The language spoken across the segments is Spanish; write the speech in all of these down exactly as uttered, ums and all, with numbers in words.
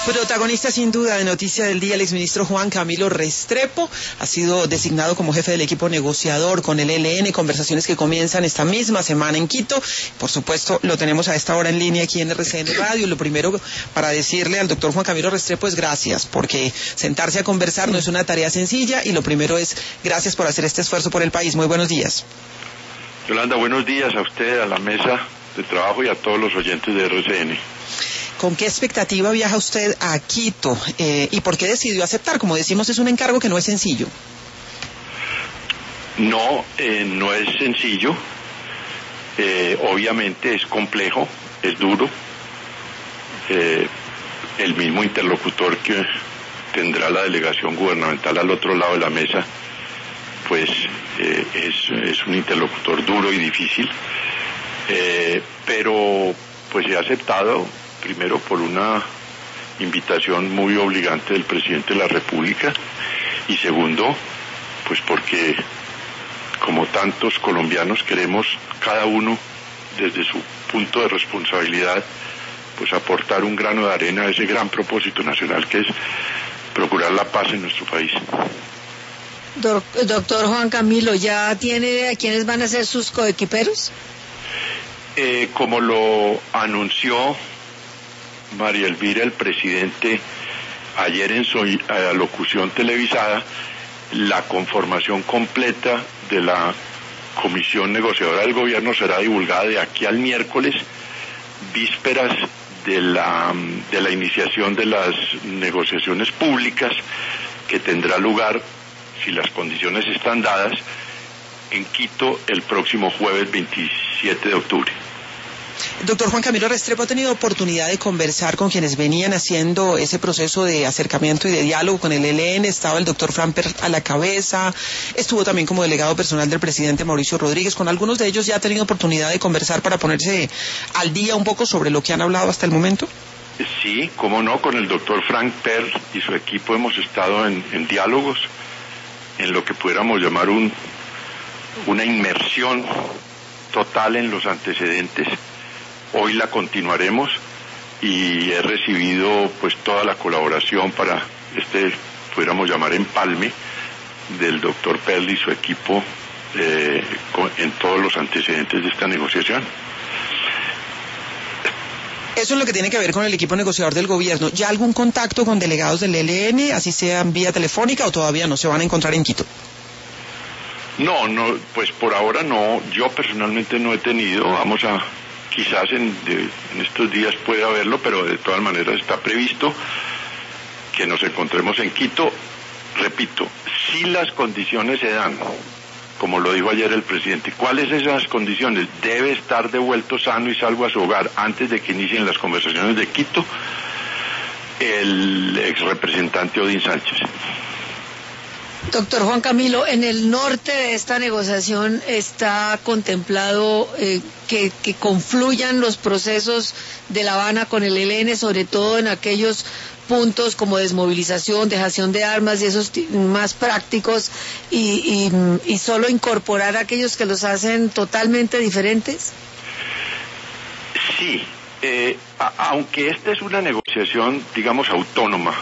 Protagonista sin duda de Noticia del Día, el exministro Juan Camilo Restrepo ha sido designado como jefe del equipo negociador con el E L N, conversaciones que comienzan esta misma semana en Quito. Por supuesto, lo tenemos a esta hora en línea aquí en R C N Radio. Lo primero para decirle al doctor Juan Camilo Restrepo es gracias, porque sentarse a conversar no es una tarea sencilla, y lo primero es gracias por hacer este esfuerzo por el país. Muy buenos días. Yolanda, buenos días a usted, a la mesa de trabajo y a todos los oyentes de R C N. ¿Con qué expectativa viaja usted a Quito eh, y por qué decidió aceptar? Como decimos, es un encargo que no es sencillo. No, eh, no es sencillo. Eh, obviamente es complejo, es duro. Eh, el mismo interlocutor que tendrá la delegación gubernamental al otro lado de la mesa, pues eh, es, es un interlocutor duro y difícil. Eh, pero pues he aceptado, primero por una invitación muy obligante del presidente de la República, y segundo, pues porque como tantos colombianos queremos cada uno desde su punto de responsabilidad pues aportar un grano de arena a ese gran propósito nacional que es procurar la paz en nuestro país. Doctor Juan Camilo, ¿ya tiene idea de quiénes van a ser sus coequiperos? Eh, como lo anunció María Elvira, el presidente, ayer en su alocución televisada, la conformación completa de la comisión negociadora del gobierno será divulgada de aquí al miércoles, vísperas de la, de la iniciación de las negociaciones públicas, que tendrá lugar, si las condiciones están dadas, en Quito el próximo jueves veintisiete de octubre. Doctor Juan Camilo Restrepo, ¿ha tenido oportunidad de conversar con quienes venían haciendo ese proceso de acercamiento y de diálogo con el E L N? Estaba el doctor Framper a la cabeza, estuvo también como delegado personal del presidente Mauricio Rodríguez. ¿Con algunos de ellos ya ha tenido oportunidad de conversar para ponerse al día un poco sobre lo que han hablado hasta el momento? Sí, cómo no, con el doctor Frank Perl y su equipo hemos estado en, en diálogos, en lo que pudiéramos llamar un, una inmersión total en los antecedentes. Hoy la continuaremos y he recibido pues toda la colaboración para este, pudiéramos llamar, empalme del doctor Perl y su equipo eh, con, en todos los antecedentes de esta negociación. Eso es lo que tiene que ver con el equipo negociador del gobierno. ¿Ya algún contacto con delegados del E L N, así sea vía telefónica, o todavía no se van a encontrar en Quito? No, no, pues por ahora no. Yo personalmente no he tenido. Vamos a, quizás en, de, en estos días pueda haberlo, pero de todas maneras está previsto que nos encontremos en Quito. Repito, si las condiciones se dan, como lo dijo ayer el presidente. ¿Cuáles son esas condiciones? Debe estar devuelto sano y salvo a su hogar antes de que inicien las conversaciones de Quito el ex representante Odín Sánchez. Doctor Juan Camilo, en el norte de esta negociación está contemplado eh, que, que confluyan los procesos de La Habana con el E L N, sobre todo en aquellos puntos como desmovilización, dejación de armas y esos más prácticos, y, y, y solo incorporar a aquellos que los hacen totalmente diferentes. Sí, eh, a, aunque esta es una negociación, digamos, autónoma,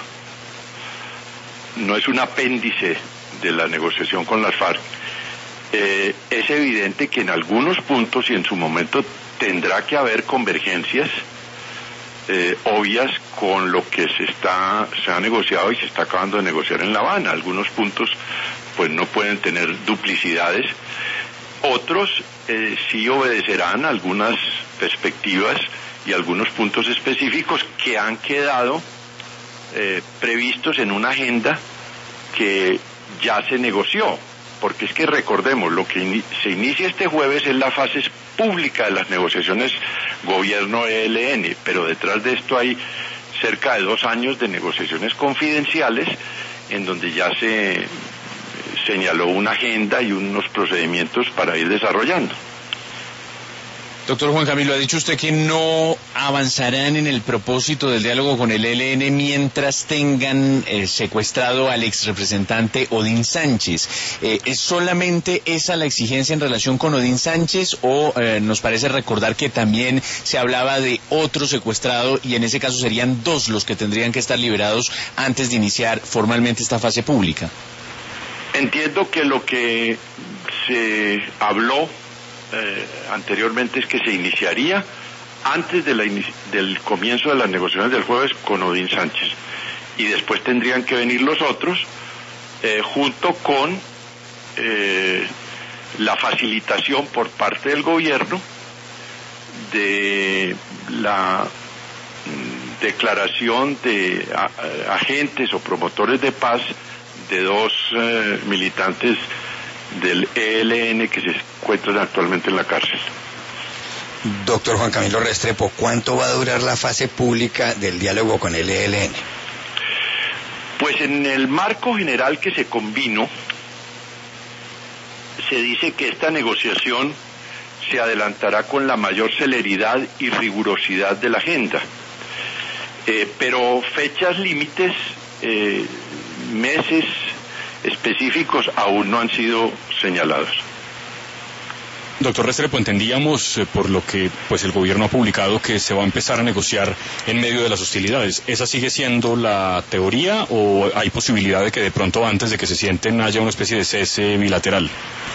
no es un apéndice de la negociación con las FARC, eh, es evidente que en algunos puntos y en su momento tendrá que haber convergencias eh, obvias con lo que se está se ha negociado y se está acabando de negociar en La Habana. Algunos puntos pues no pueden tener duplicidades, otros eh, sí obedecerán a algunas perspectivas y algunos puntos específicos que han quedado eh, previstos en una agenda que ya se negoció, porque es que recordemos, lo que in- se inicia este jueves es la fase pública de las negociaciones gobierno-E L N, pero detrás de esto hay cerca de dos años de negociaciones confidenciales en donde ya se señaló una agenda y unos procedimientos para ir desarrollando. Doctor Juan Camilo, ha dicho usted que no avanzarán en el propósito del diálogo con el E L N mientras tengan eh, secuestrado al ex representante Odín Sánchez. Eh, ¿Es solamente esa la exigencia en relación con Odín Sánchez o eh, nos parece recordar que también se hablaba de otro secuestrado y en ese caso serían dos los que tendrían que estar liberados antes de iniciar formalmente esta fase pública? Entiendo que lo que se habló Eh, anteriormente es que se iniciaría antes de la inici- del comienzo de las negociaciones del jueves con Odín Sánchez y después tendrían que venir los otros eh, junto con eh, la facilitación por parte del gobierno de la mm, declaración de a, a, agentes o promotores de paz de dos eh, militantes del E L N que se encuentran actualmente en la cárcel. Doctor Juan Camilo Restrepo, ¿cuánto va a durar la fase pública del diálogo con el E L N? Pues en el marco general que se convino, se dice que esta negociación se adelantará con la mayor celeridad y rigurosidad de la agenda. Eh, pero fechas límites, eh, meses específicos aún no han sido señalados. Doctor Restrepo, entendíamos eh, por lo que pues el gobierno ha publicado que se va a empezar a negociar en medio de las hostilidades. ¿Esa sigue siendo la teoría o hay posibilidad de que de pronto antes de que se sienten haya una especie de cese bilateral?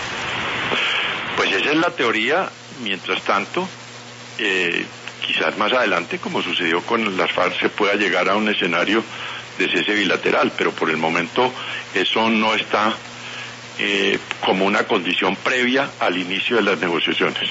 Pues esa es la teoría. Mientras tanto, eh, quizás más adelante, como sucedió con las FARC, se pueda llegar a un escenario de cese bilateral, pero por el momento eso no está eh, como una condición previa al inicio de las negociaciones.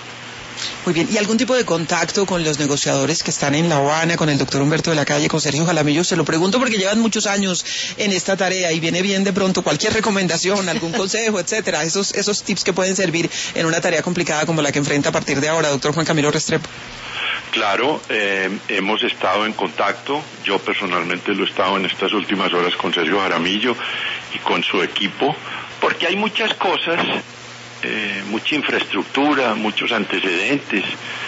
Muy bien, ¿y algún tipo de contacto con los negociadores que están en La Habana, con el doctor Humberto de la Calle, con Sergio Jaramillo? Se lo pregunto porque llevan muchos años en esta tarea y viene bien de pronto cualquier recomendación, algún consejo, etcétera, esos, esos tips que pueden servir en una tarea complicada como la que enfrenta a partir de ahora, doctor Juan Camilo Restrepo. Claro, eh, hemos estado en contacto, yo personalmente lo he estado en estas últimas horas con Sergio Jaramillo y con su equipo, porque hay muchas cosas, eh, mucha infraestructura, muchos antecedentes,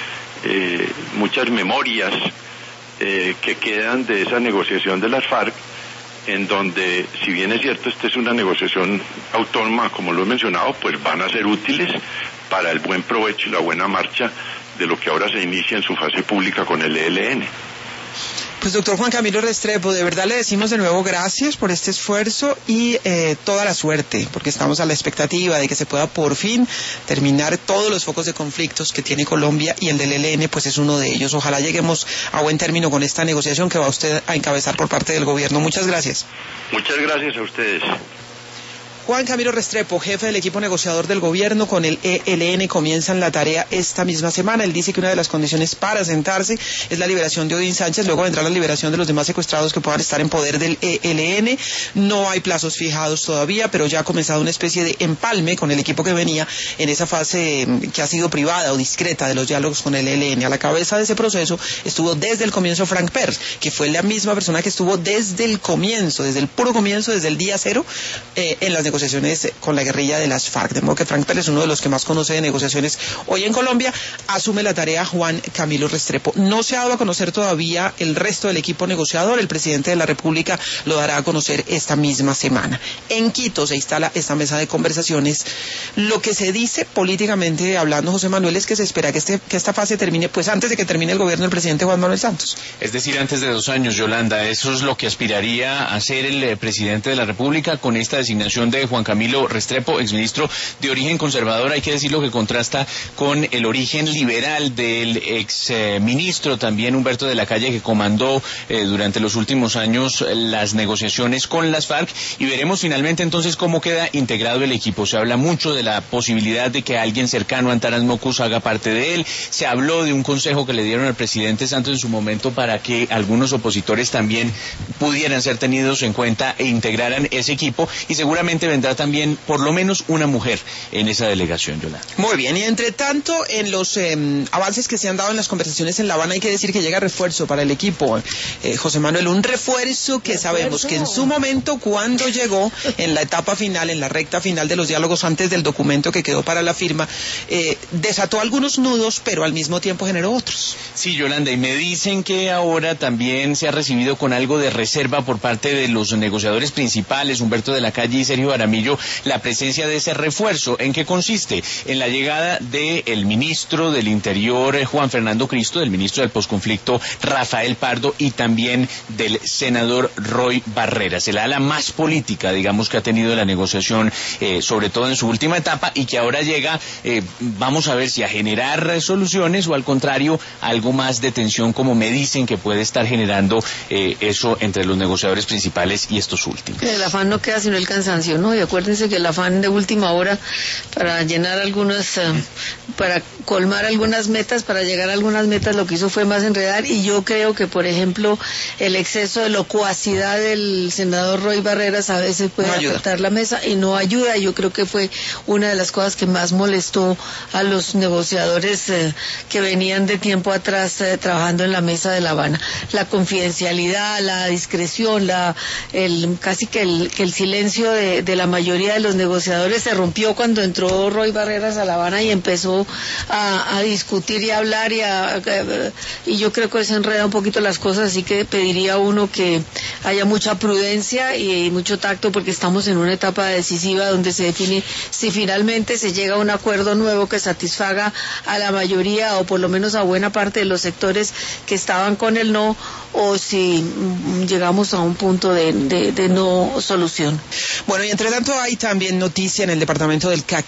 eh, muchas memorias eh, que quedan de esa negociación de las FARC, en donde, si bien es cierto, esta es una negociación autónoma, como lo he mencionado, pues van a ser útiles para el buen provecho y la buena marcha de lo que ahora se inicia en su fase pública con el E L N. Pues doctor Juan Camilo Restrepo, de verdad le decimos de nuevo gracias por este esfuerzo y eh, toda la suerte, porque estamos a la expectativa de que se pueda por fin terminar todos los focos de conflictos que tiene Colombia y el del E L N pues es uno de ellos. Ojalá lleguemos a buen término con esta negociación que va usted a encabezar por parte del gobierno. Muchas gracias. Muchas gracias a ustedes. Juan Camilo Restrepo, jefe del equipo negociador del gobierno con el E L N, comienzan la tarea esta misma semana. Él dice que una de las condiciones para sentarse es la liberación de Odín Sánchez, luego vendrá la liberación de los demás secuestrados que puedan estar en poder del E L N. No hay plazos fijados todavía, pero ya ha comenzado una especie de empalme con el equipo que venía en esa fase que ha sido privada o discreta de los diálogos con el E L N. A la cabeza de ese proceso estuvo desde el comienzo Frank Pers, que fue la misma persona que estuvo desde el comienzo, desde el puro comienzo, desde el día cero, eh, en las negociaciones con la guerrilla de las FARC. De modo que Frank Pérez es uno de los que más conoce de negociaciones hoy en Colombia. Asume la tarea Juan Camilo Restrepo. No se ha dado a conocer todavía el resto del equipo negociador. El presidente de la República lo dará a conocer esta misma semana. En Quito se instala esta mesa de conversaciones. Lo que se dice políticamente hablando, José Manuel, es que se espera que, este, que esta fase termine pues antes de que termine el gobierno del presidente Juan Manuel Santos. Es decir, antes de dos años, Yolanda. Eso es lo que aspiraría a ser el eh, presidente de la República con esta designación de Juan Camilo Restrepo, exministro de origen conservador. Hay que decirlo que contrasta con el origen liberal del exministro eh, también Humberto de la Calle, que comandó eh, durante los últimos años las negociaciones con las FARC, y veremos finalmente entonces cómo queda integrado el equipo. Se habla mucho de la posibilidad de que alguien cercano a Antanas Mocus haga parte de él. Se habló de un consejo que le dieron al presidente Santos en su momento para que algunos opositores también pudieran ser tenidos en cuenta e integraran ese equipo, y seguramente vendrá también por lo menos una mujer en esa delegación, Yolanda. Muy bien, y entre tanto, en los eh, avances que se han dado en las conversaciones en La Habana, hay que decir que llega refuerzo para el equipo. Eh, José Manuel, un refuerzo que sabemos que en su momento, cuando llegó en la etapa final, en la recta final de los diálogos antes del documento que quedó para la firma, eh, desató algunos nudos, pero al mismo tiempo generó otros. Sí, Yolanda, y me dicen que ahora también se ha recibido con algo de reserva por parte de los negociadores principales, Humberto de la Calle y Sergio Jaramillo, la presencia de ese refuerzo. ¿En qué consiste? En la llegada del ministro del Interior, Juan Fernando Cristo, del ministro del posconflicto, Rafael Pardo, y también del senador Roy Barreras, el ala más política, digamos, que ha tenido la negociación, eh, sobre todo en su última etapa, y que ahora llega, eh, vamos a ver si a generar soluciones o al contrario, algo más de tensión, como me dicen que puede estar generando eh, eso entre los negociadores principales y estos últimos. El afán no queda sino el cansancio, ¿no? Y acuérdense que el afán de última hora para llenar algunas, uh, para colmar algunas metas, para llegar a algunas metas, lo que hizo fue más enredar, y yo creo que, por ejemplo, el exceso de locuacidad del senador Roy Barreras a veces puede no afectar la mesa y no ayuda. Yo creo que fue una de las cosas que más molestó a los negociadores eh, que venían de tiempo atrás eh, trabajando en la mesa de La Habana. La confidencialidad, la discreción, la, el, casi que el, que el silencio de, de la mayoría de los negociadores se rompió cuando entró Roy Barreras a La Habana y empezó a, a discutir y a hablar y, a, a, y yo creo que se enreda un poquito las cosas, así que pediría uno que haya mucha prudencia y mucho tacto, porque estamos en una etapa decisiva donde se define si finalmente se llega a un acuerdo nuevo que satisfaga a la mayoría o por lo menos a buena parte de los sectores que estaban con el no, o si mm, llegamos a un punto de, de, de no solución. Bueno, y entre tanto hay también noticia en el departamento del Caquetá.